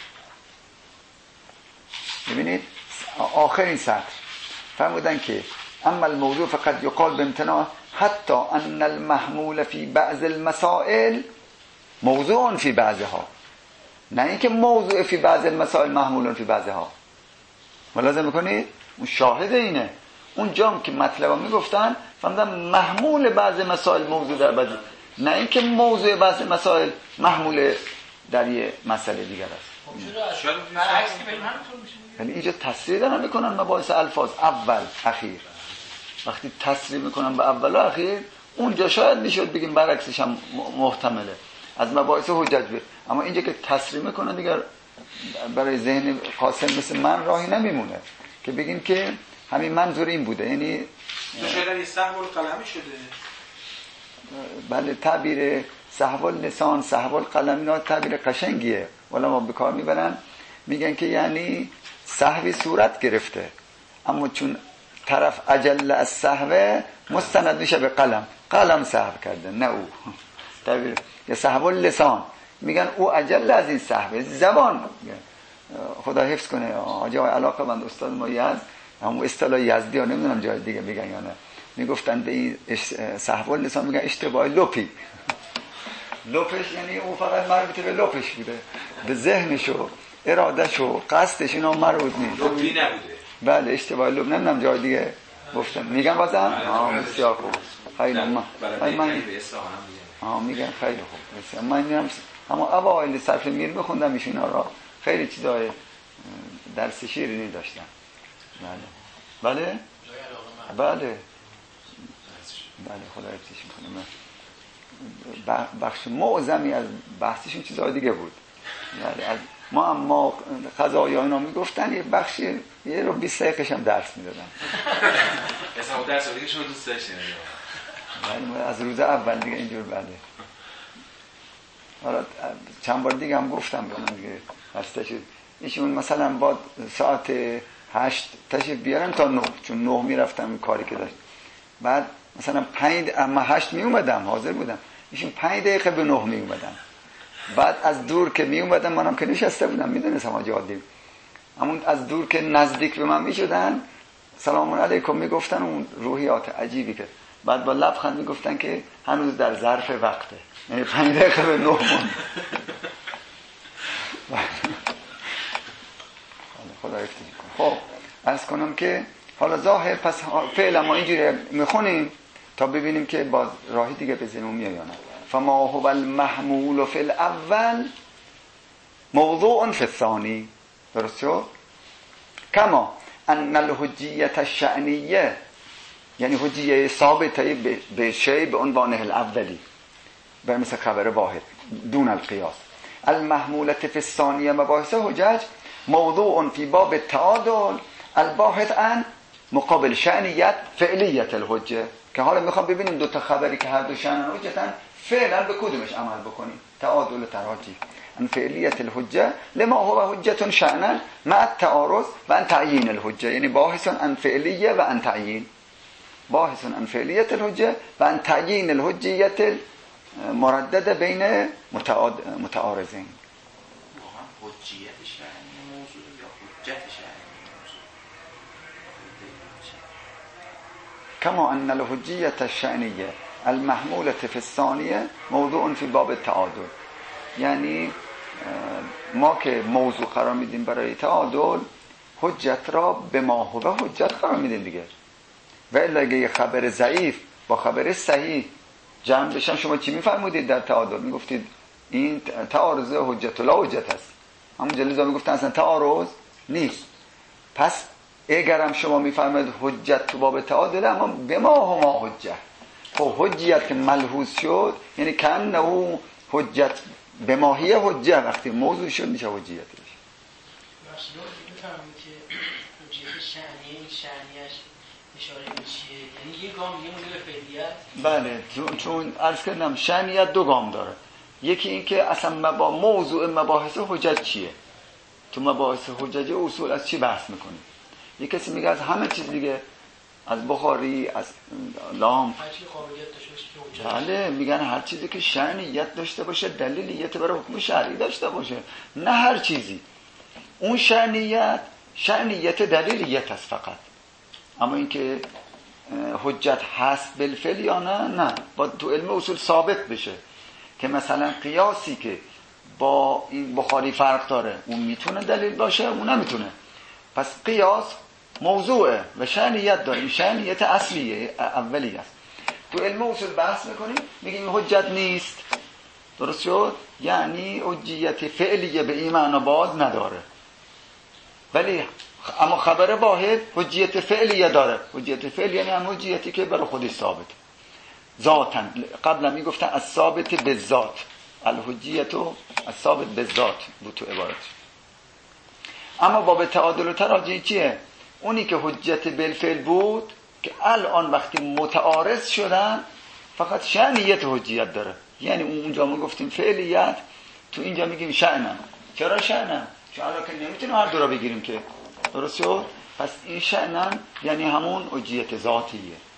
ببینید آخرین سطر فرمودن که اما الموضوع فقط یقال بامتناع حتی ان المحمول فی بعض المسائل موضوع فی بعضها، نه اینکه موضوع فی بعض المسائل محمول فی بعضها. ملاحظه میکنید؟ اون شاهد اینه. اون جام که مطلبا میگفتن فهمیدن محمول بعض مسائل موضوع در بعضی، نه اینکه موضوع بعض مسائل محمول در یه مسئله دیگر است. یعنی اینجا تصریح دارن میکنن مباحث الفاظ اول اخیر. وقتی تصریح میکنن به اول و اخیر اونجا شاید میشد بگیم برعکسش هم محتمله از مباحث حجت بید. اما اینجا که تصریح میکنن دیگر برای ذهن قاسم مثل من راهی نمیمونه که بگیم که همین منظور این بوده. یعنی شاید یه سهو القلمی شده. بله تعبیر سهو اللسان سهو القلم اینا تعبیر قشنگیه، ولی ما به کار میبرن میگن که یعنی سهوی صورت گرفته، اما چون طرف اجل از سهو مستند میشه به قلم، قلم سهو کرده نه او. تعبیر یا سهو اللسان میگن او اجل از این سهو زبان. خدا حفظ کنه آجای علاقه بند استاد ما یزد همون اصطلاح یزدی ها نمیدونم جای دیگه میگن یا نه، میگفتن به این سهو اللسان میگن اشتباه لپی. لپش یعنی او فقط مربوط به لپش بوده، به ذهنش و ارادش و قصدش اینا مربوط نیست. لپی نبوده. بله اشتباه لپ نمیدونم جای دیگه گفتن میگن بازم آه بسیار خوب. خیلی من خیلی من آه میگن خیلی خوب بسیار. من میگم اما اوایل صرف میر بخوندم ایشونا را خیلی چیزای درس شیرینی داشتن. بله بله بله بله خدا حفظش میکنه. بخش معظمی از بحثشون چیزای دیگه بود. بله از ما هم ما قضایا اینا میگفتن یه بخشی یه رو بیست دقیقه‌ش هم درس میدادن. اصلا اون درس دیگه شما دوست داشتین؟ بله از روز اول دیگه اینجور. بله حالا چند بار دیگه هم گفتم به من دیگه هسته شد ایشون مثلا با ساعت هشت تشریف بیارن تا نه، چون نه میرفتم کاری که داشت. بعد مثلا پنج اما هشت می اومدم حاضر بودم، ایشون پنج دقیقه به نه می اومدن. بعد از دور که می اومدن منم که نشسته بودم میدونستم آجادیم، اما از دور که نزدیک به من می شدن سلام علیکم می گفتن. اون روحیات عجیبی که بعد با لبخند می گفتن که هنوز در ظرف وقته، یعنی پنج دقیقه به نه مون. خدا حفظش کنه. خب عرض کنم که حالا ظاهر پس فعلا ما اینجوری میخونیم تا ببینیم که باز راهی دیگه به ذهنمون میاد یا نه. فما هو المحمول فی الاول موضوع فی الثانی. درست شد؟ کما ان الحجیت الشأنیه، یعنی حجیه ثابته به شی به عنوان الاولی، به مثل خبر واحد دون القیاس. المحمولت فی الثانیه مباحث حجج موضوع فی باب التعادل الباحث عن مقابل شأنیت فعلیت الحجه. که حالا میخوام ببینیم دو تا خبری که هر دو شأن حجتن فعلا به کدومش عمل بکنیم. تعادل تراجی ان فعلیت الحجه لما هو حجت شأنا مع التعارض و ان تعیین الحجه، یعنی باحث عن فعلیه و ان تعیین، باحث عن فعلیت الحجه و ان تعیین الحجیت مردد بین متعارضین. حجیت شأنی موضوع یا حجت شأنی موضوع؟ كما أن الحجية الشأنية المحمولة في الثانية موضوع في باب التعادل. یعنی ما که موضوع قرار میدیم برای تعادل، حجت را به ما هو حجت قرار میدیم دیگه. و الا اگه یه خبر ضعیف با خبر صحیح جمع بشن، شما چی میفرمودید در تعادل؟ میگفتید این تعارض حجت لا حجت است. همون جلیزا میگفتن اصلا تعارض نیست. پس اگرم شما میفرمایید حجت تو باب تعادل، اما به ما هما حجت، خب حجیت که ملحوظ شد یعنی کن او حجت به ماهی حجت وقتی موضوع شد میشه حجیت بشه. مثلا میفرمایید که حجیت شأنیه، این شأنیش اشاره به چیه؟ یعنی یک گام میمونه به فعلیت. بله، چون چون عرض کردم شأنیت دو گام داره. یکی این که اصلا با موضوع مباحث حجت چیه، تو مباحث حجت اصول از چی بحث میکنی. یک کسی میگه از همه چیز دیگه، از بخاری، از لام، هر چیزی قابلیت داشته باشه. بله، میگن هر چیزی که شأنیت داشته باشه، دلیلیت برای حکم شرعی داشته باشه، نه هر چیزی. اون شأنیت شأنیت دلیلیت است فقط، اما اینکه حجت هست بالفعل یا نه، نه. با تو علم اصول ثابت بشه که مثلا قیاسی که با این بخاری فرق داره، اون میتونه دلیل باشه، اون نمیتونه. پس قیاس موضوعه و شأنیت داره، این شأنیت اصلیه، اولی است. تو علم اصول بحث میکنیم، میگیم حجت نیست. درست شد؟ یعنی حجیت فعلیه به این معنا باز نداره، ولی اما خبر واحد حجیت فعلیه داره. حجیت فعلیه یعنی هم حجیتی که برای خودش ثابت ذاتاً. قبلا میگفتن از ثابت به ذات، الحجیتو از ثابت به ذات بود تو عبارت. اما باب تعادل و تراجع چیه؟ اونی که حجت بالفعل بود که الان وقتی متعارض شدن فقط شأنیت حجیت داره. یعنی اونجا ما گفتیم فعلیت، تو اینجا میگیم شأنم. چرا شأنم؟ چون الان که نمیتونیم هر دو را بگیریم که. درست شد؟ پس این شأنم یعنی همون حجیت ذاتیه.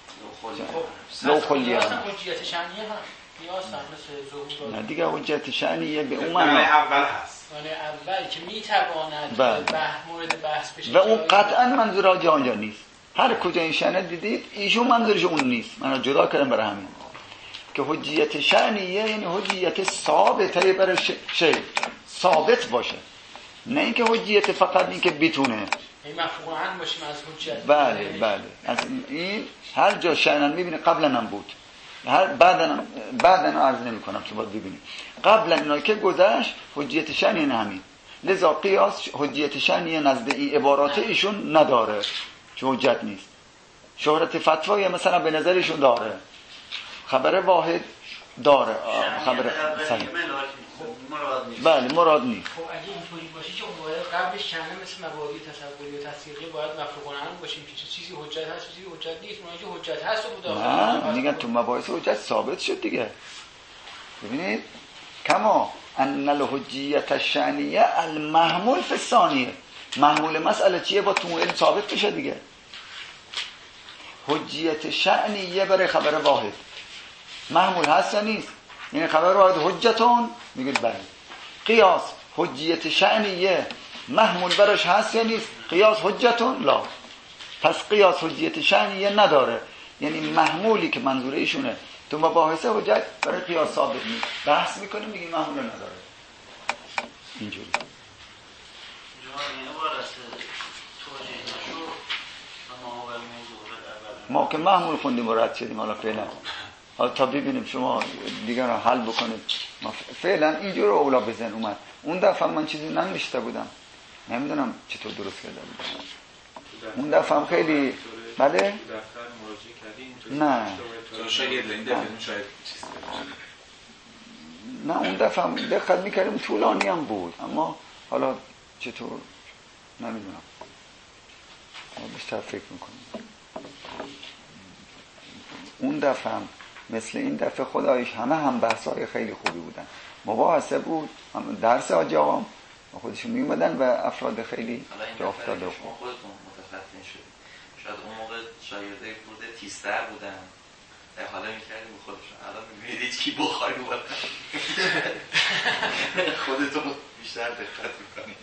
لو خلیه اصلا حجیت شأنیه هم نیاستن مثل ظهور. نه دیگه حجت شأنیه به اون معنی معنا اول هست، معنی اول که میتواند بله. مورد بحث بشه و اون قطعا منظور آجا آنجا نیست. هر کجا این شأن دیدید ایشون منظورش اون نیست. من جدا کردم برای همین که حجیت شأنیه یعنی حجیت ثابته برای شی ثابت باشه، نه اینکه حجیت فقط این که بتونه این مفهوم هم باشیم از حجت. بله بله، از این هر جا شأن میبینه قبلا هم بود، هر بعدن بعدن عرض نمی کنم که باید ببینیم قبلا اینا که گذشت حجیت شأن یعنی همین. لذا قیاس حجیت شأنیه نزد این عبارات ایشون نداره، چون حجت نیست. شهرت فتوای مثلا به نظرشون داره، خبر واحد داره، خبر صحیح بله مراد نیست. خب اگه اینطوری باشه که اون باید قبلش چنده مثل مبادی تصوری و تصدیقی باید مفروغ هم باشیم که چه چیزی حجت هست چیزی حجت نیست. اونجا حجت هست و بود نه میگن تو مباحث حجت ثابت شد دیگه. ببینید کما ان الحجیت الشأنیه المحمول فی الثانیه، محمول مسئله چیه؟ با تو علم ثابت بشه دیگه. حجیت شأنیه برای خبر واحد محمول هست یا نیست؟ یعنی خبر واحد حجتون میگید بله. قیاس حجیت شأنیه محمول برش هست یا نیست؟ قیاس حجتون لا. پس قیاس حجیت شأنیه نداره، یعنی محمولی که منظور ایشونه تو مباحث حجت برای قیاس ثابت نیست. بحث میکنیم میگیم محمول نداره. اینجوری جواب این عبارت توجیه نشو و ما اول موضوع اول ما که محمول خوندیم و رد شدیم. حالا فعلا حالا تا ببینیم شما دیگر رو حل بکنید. ما فعلا اینجور اولا بزن اومد. اون دفعه من چیزی ننوشته بودم، نمیدونم چطور درست کرده بودم. اون دفعه هم خیلی بله دفتر مراجعه کردیم نه شاید این دفعه شاید چیز نه اون دفعه هم دقت میکردیم طولانی هم بود، اما حالا چطور نمیدونم، ما بیشتر فکر میکنیم. اون دفعه هم مثل این دفعه خدایش همه هم بحث‌های خیلی خوبی بودن، مباحثه بود، هم درس حاجی آقام خودشون میومدن و افراد خیلی جا افتاده. شما خودتون متفقین شدید، شاید اون موقع شاگردای بوده تیزتر بودن، حالا میکردیم به خودشون، الان میبینید کی بخاری بودن خودتون بیشتر دقت میکنید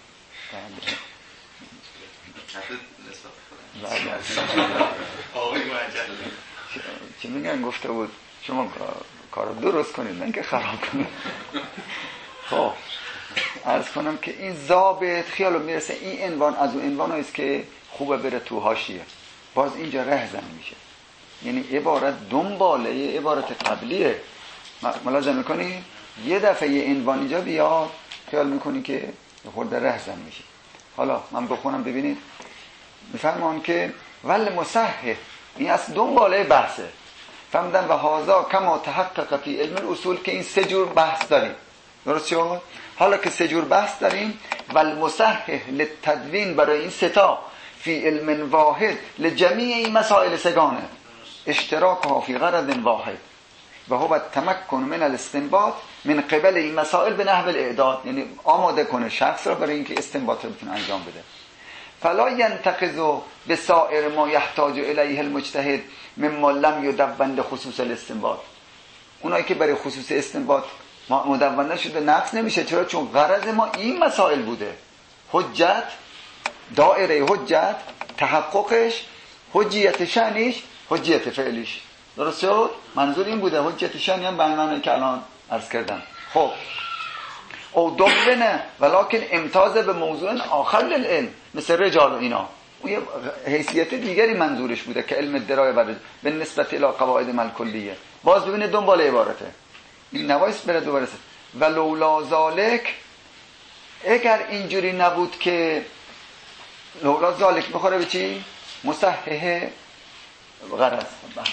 حتی نسبت خودم آقای معجل چی میگن گفته بود شما کارو درست کنید نه که خراب کنید. خب عرض کنم که این ضابط خیالو میرسه این عنوان از اون عنوان هاییست که خوبه بره تو حاشیه، باز اینجا ره زن میشه، یعنی عبارت دنباله عبارت قبلیه. ملاحظه میکنی یه دفعه یه عنوان اینجا بیاد خیال میکنی که خورده ره زن میشه. حالا من بخونم ببینید. میفرمان که ول مصحح، این از دنباله بحثه. فهمدن و هازا کما تحقق فی علم الاصول، که این سه جور بحث داریم. درست شد؟ حالا که سه جور بحث داریم، ول مصحح للتدوین، برای این ستا فی علم واحد لجمیع این مسائل سگانه اشتراکها فی غرض واحد و هو التمکن من الاستنباط من قبل این مسائل به نحو الاعداد، یعنی آماده کنه شخص را برای اینکه استنباط رو بتونه انجام بده. فلا ینتقض بسائر ما یحتاج الیه المجتهد مما لم یدون لخصوص الاستنباط. اونایی که برای خصوص استنباط مدون نشده نقص نمیشه. چرا؟ چون غرض ما این مسائل بوده، حجت، دائره حجت، تحققش، حجیت شأنش، حجیت فعلیش. درست شد؟ منظور این بوده. حجیت شأنی هم به معنی که الان عرض کردم. خب او دوبنه ولکن امتاز به موضوع آخر للعلم، مثل رجال و اینا، اون یه حیثیت دیگری منظورش بوده که علم درایه بر به نسبت الی قواعد ملکلیه. باز ببینید دنبال عبارته این نوایس بره دوباره. ولولا ذالک، اگر اینجوری نبود که لولا ذالک بخوره به چی؟ مصحح غرض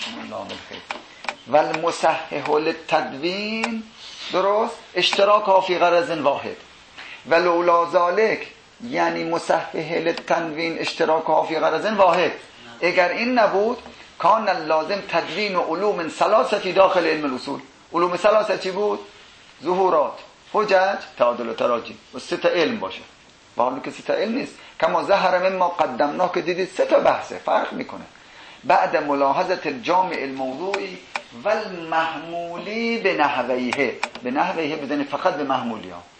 والمصحح للتدوین، درست، اشتراک فی غرض واحد. ولولا ذالک یعنی مصحح للتنوین اشتراک فی غرض واحد، اگر این نبود کان لازم تدوین و علوم ثلاثه داخل علم الاصول. علوم ثلاثه چی بود؟ ظهورات، حجج، تعادل و تراجی و سه تا علم باشه. با حالی که سه تا علم نیست، کما ظهر مما قدمنا که دیدید سه تا بحثه، فرق میکنه. بعد ملاحظه الجامع الموضوعی والمحمولی به نحویه، به نحویه بدن فقط به محمولی ها.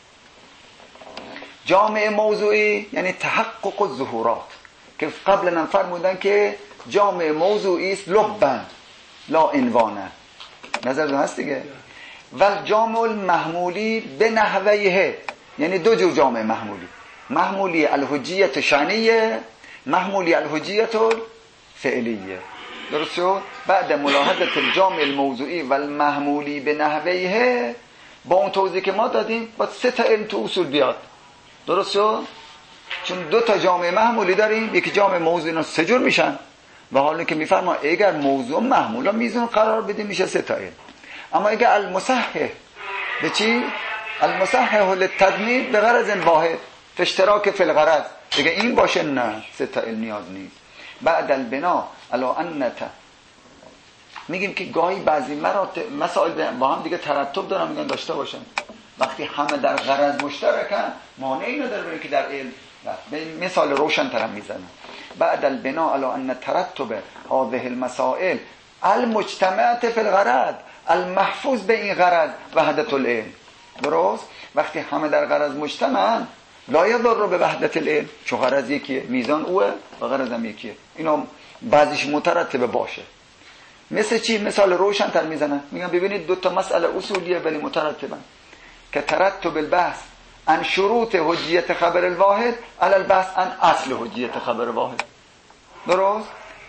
جامع موضوعی یعنی تحقق الظهورات که قبلا فرمودن که جامع موضوعی است لبن لا عنوانه، نظر هست دیگه. و جامع المحمولی به نحویه یعنی دو جور جامع محمولی، محمولی الحجیت شأنیه، محمولی الحجیت فعلیه. درست شد؟ بعد ملاحظه الجامع الموضوعی و المحمولی به نحویه، با اون توضیح که ما دادیم با سه تا علم تو اصول بیاد. درست شد؟ چون دو تا جامع محمولی داریم، یکی جامع موضوعی، اینا سه جور میشن. و حالا که میفرما اگر موضوع محمولا میزون قرار بدیم میشه سه تا علم. اما اگر المصحح به چی؟ المصحح للتدوین به غرض واحد اشتراک فی الغرض، دیگه این باشه نه سه تا علم نیاز نیست. بعد البنا الا انت میگیم که گاهی بعضی مراتب مسائل با هم دیگه ترتب دارن، میگن داشته باشن. وقتی همه در غرض مشترکن مانعی نداره برای که در علم. به مثال روشن ترم میزنم. بعد البنا الا ان ترتب هذه المسائل المجتمعات فی الغرض المحفوظ به این غرض وحدت العلم. درست؟ وقتی همه در غرض مجتمعن لا یضر به وحدت العلم، چون غرض یکیه، میزان اوه و غرض هم یکیه، اینا بعضیش مترتبه باشه. مثل چی؟ مثال روشن تر میزنن، میگن ببینید دو تا مسئله اصولیه ولی مترتبن، که ترتب البحث عن شروط حجیت خبر الواحد علی البحث عن اصل حجیت خبر واحد. درست؟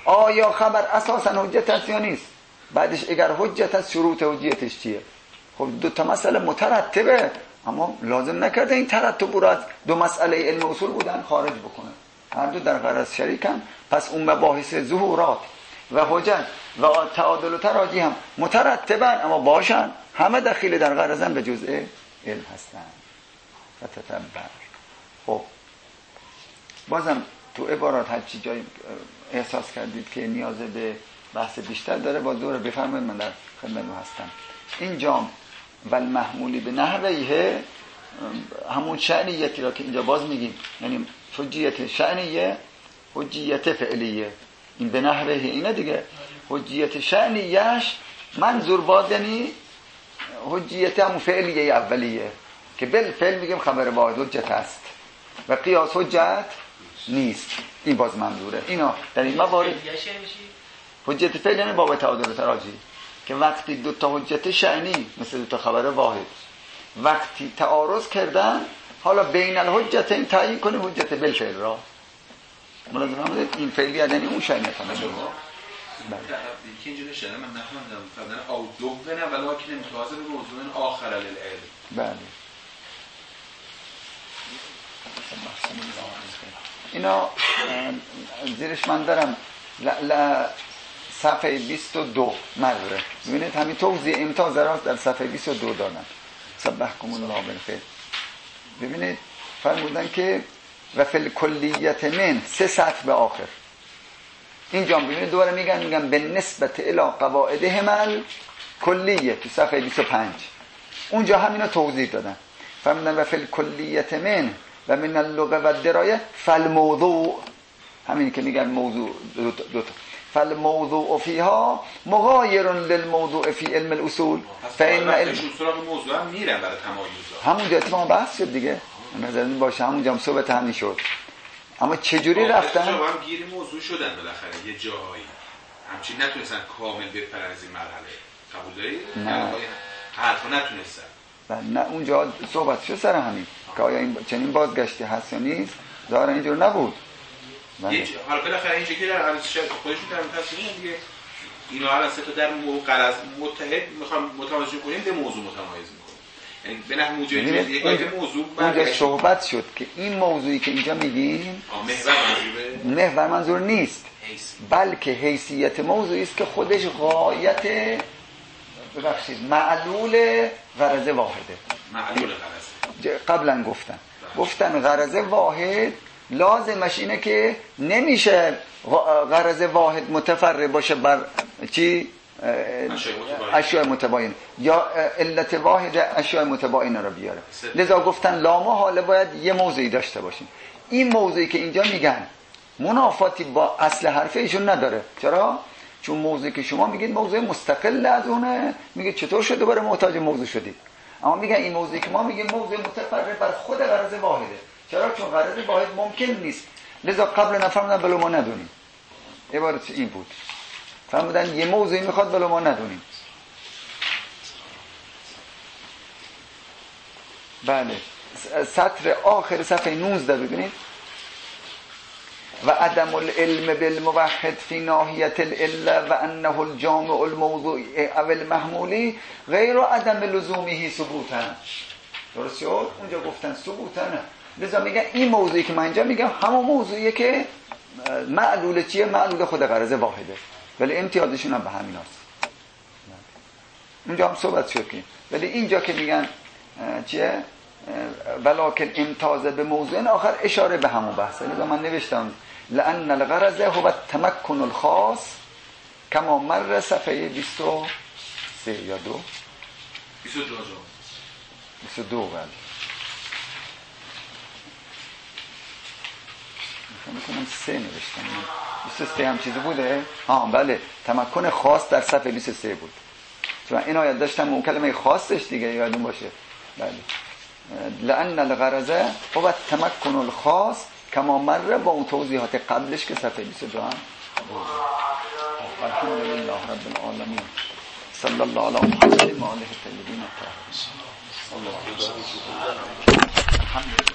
آیا خبر اساسا حجت است یا نیست؟ بعدش اگر حجت است شروط حجیتش چیه؟ خب دو تا مسئله مترتبه، اما لازم نکرده این ترتب رو از دو مسئله علم اصول بودن خارج بکنه. هر دو در غرض شریکن. پس اون مباحث ظهورات و حجت و تعادل و تراجی هم مترتبن، اما باشن همه دخیل در غرضن به جزء علم هستن. فتتبر. خب بازم تو عبارات هر چی جایی احساس کردید که نیاز به بحث بیشتر داره با دور بفرمایید، من در خدمت هستم. این جام والمحمولی به نحویه همون شأنیتی را که اینجا باز میگیم، یعنی حجیت شأنیه حجیت فعلیه، این به نحوه اینه دیگه. حجیت شأنیش منظور باز یعنی حجیت همون فعلیه اولیه که بالفعل میگیم خبر واحد حجت است و قیاس حجت نیست. این باز منظوره. اینا در این موارد حجت فعل یعنی باب تعادل و تراجی که وقتی دو تا حجت شأنی مثل دو تا خبر واحد وقتی تعارض کردن، حالا بین الحجت این تعیین کنیم حجت بالفعل را. ملاحظه فرمودید این فعلی یعنی اون شأنیت هم شما. بله. که اینجوری شده من نفهمیدم فرضاً او دو بنا ولکن امتیاز به موضوع آخر للعلم. بله. اینا زیرش من دارم ل... ل... صفحه بیست و دو مره. ببینید همین توضیح امتیاز راست در صفحه بیست و دو دادن. سبحکم الله بالخیر. ببینید فرمودن که و فی الکلیت من سه سطر به آخر. اینجا ببینید دوباره میگن میگن به نسبت الی قواعدهم الکلیه تو صفحه بیست و پنج. اونجا همینا توضیح دادن. فرمودن و فی الکلیت من و من اللغه و الدرایه فالموضوع، همین که میگن موضوع دو تا, دو تا. فالموضوع فیها مغایر للموضوع فی علم الاصول. فإن علم اصول موضوع هم میرن برای تمایز. همونجا اتفاقا بحث شد دیگه. نظرتون باشه همونجا هم صحبت همین شد. اما چجوری رفتن؟ هم گیر موضوع شدن بالاخره یه جایی. همچین نتونستن کامل بپرن از این مرحله. قبول دارید؟ نه. حرفا نتونستن. نه اونجا صحبت شد سر همین که آیا این چنین بازگشتی هست یا نیست. ظاهرا اینجور نبود. یه حالا بالاخره اینجا که در عرض خودشون در تصمیم دیگه اینا هر سه تا در غرض متحد میخوام متوجه کنیم به موضوع متمایز میکنیم. یعنی به نحو موجودیت یک موضوع اونجا صحبت شد که این موضوعی که اینجا میگیم محور منظوره محور منظور نیست، بلکه حیثیت موضوعی است که خودش غایت ببخشید معلول غرض واحده. معلول غرض قبلا گفتن گفتن غرض واحد لازمش اینه که نمیشه غرض واحد متفرع باشه بر چی؟ اشیاء متباین یا علت واحد اشیاء متباینه رو بیاره. لذا گفتن لا محاله باید یه موضوعی داشته باشیم. این موضوعی که اینجا میگن منافاتی با اصل حرف ایشون نداره. چرا؟ چون موضوعی که شما میگید موضوع مستقل از اونه، میگید چطور شده دوباره محتاج موضوع شدید. اما میگن این موضوعی که ما میگیم موضوع متفرع بر خود غرض واحده. چرا؟ چون غرض واحد ممکن نیست. لذا قبل نفهمیدن ولو ما ندونیم. عبارت این بود. فهمیدن یه موضوعی میخواد ولو ما ندونیم. بله. سطر آخر صفحه نوزده ببینید. و عدم العلم بالموحد فی ناحیت العله و انه الجامع الموضوع او المحمولی غیر عدم لزومه ثبوتا. درست شد؟ اونجا گفتن ثبوتا نه. لذا میگن این موضوعی که من اینجا میگم همون موضوعیه که معلول چیه؟ معلول خود غرض واحده. ولی امتیازشون هم به همین هست. اونجا هم صحبت شد که ولی اینجا که میگن چیه؟ ولکن امتاز به موضوع آخر اشاره به همون بحثه. لذا من نوشتم لأن الغرض هو التمکن الخاص کما مر صفحه بیست و سه یا دو بیست و دو بیست و دو بله میکنم سه نوشتم بیست و سه هم چیزی بوده؟ آه بله تمکن خاص در صفحه بیست و سه بود. چون این آیت داشتم اون کلمه خاصش دیگه یادون باشه. بله لأن الغرض هو التمکن الخاص کما مر با اون توضیحات قبلش که صفحه بیست و دو هم الحمدلله رب العالمین صلی الله علی محمد و آله الطاهرین الطاهرین.